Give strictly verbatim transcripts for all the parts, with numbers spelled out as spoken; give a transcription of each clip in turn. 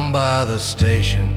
down by the station.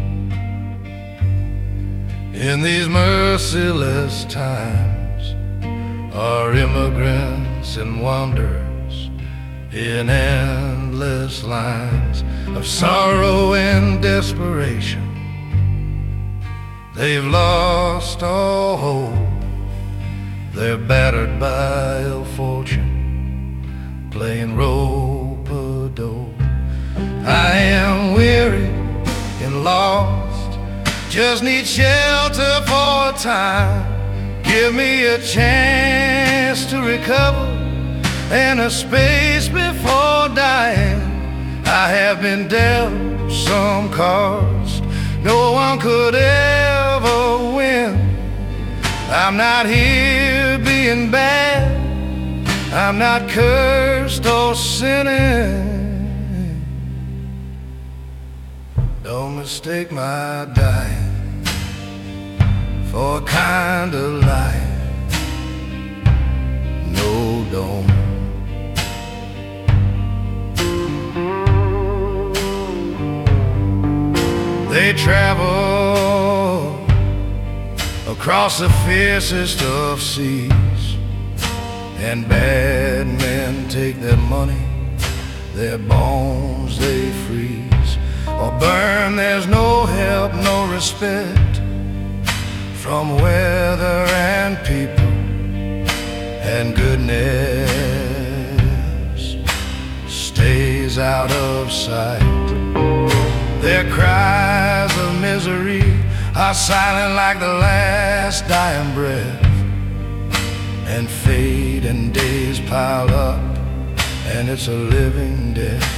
In these merciless times, are immigrants and wanderers in endless lines of sorrow and desperation. They've lost all hope, they're battered by ill fortune, playing rope-a-dope. I am weary and lost, just need shelter for a time. Give me a chance to recover and a space before dying. I have been dealt some cards no one could ever win. I'm not here being bad, I'm not cursed or sinning. Don't mistake my dying for a kind of life. No, don't. They travel across the fiercest of seas, and bad men take their money, their bones they freeze or burn. There's no help, no respect from weather and people, and goodness stays out of sight. Their cries of misery are silent like the last dying breath, and fate and days pile up, and it's a living death.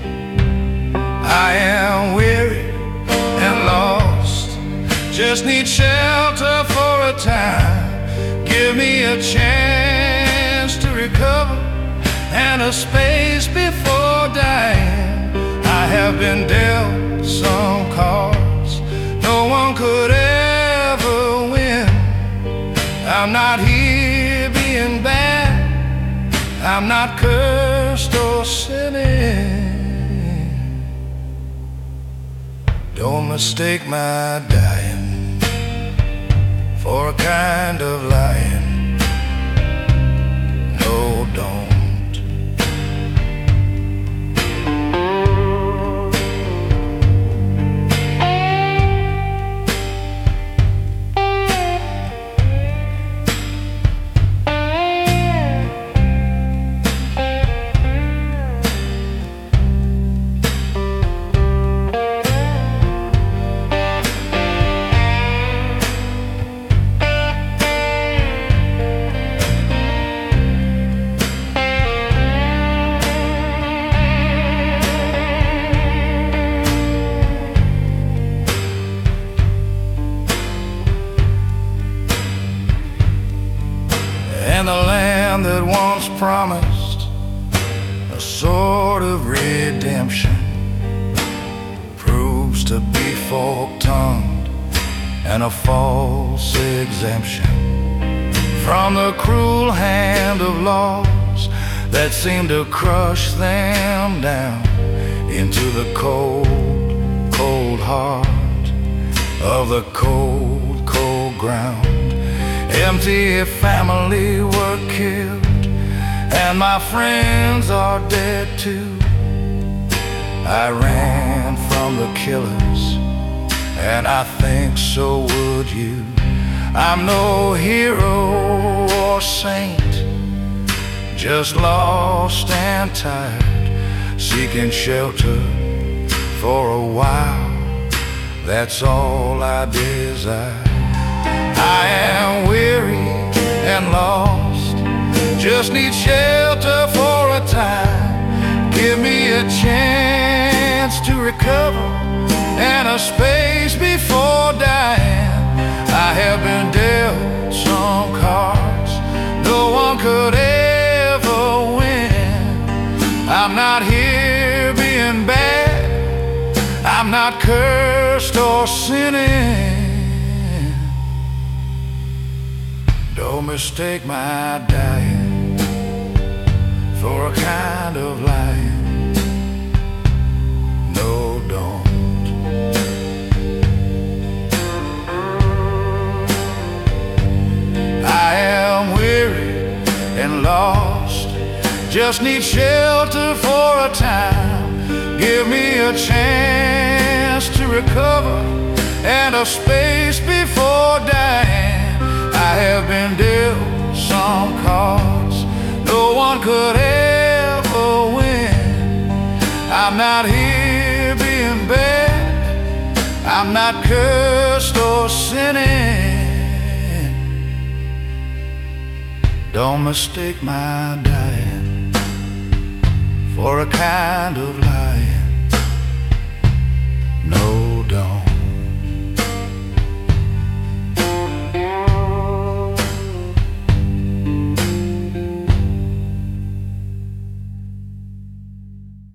I am weary and lost, just need shelter for a time. Give me a chance to recover and a space before dying. I have been dealt some cards no one could ever win. I'm not here being bad, I'm not cursed or sinning. Don't mistake my dying for a kind of lying. No, don't. And the land that once promised a sort of redemption proves to be fork-tongued and a false exemption from the cruel hand of laws that seem to crush them down into the cold, cold heart of the cold, cold ground. Empty family were killed, and my friends are dead too. I ran from the killers, and I think so would you. I'm no hero or saint, just lost and tired, seeking shelter for a while. That's all I desire. I am weary and lost, just need shelter for a time. Give me a chance to recover and a space before dying. I have been dealt some cards no one could ever win. I'm not here being bad, I'm not cursed or sinning. Don't mistake my dying for a kind of lying. No, don't. just need shelter for a time. Give me a chance to recover and a space before dying. I have been dealt some cards no one could ever win. I'm not here being bad, I'm not cursed or sinning. Don't mistake my dying for a kind of lying.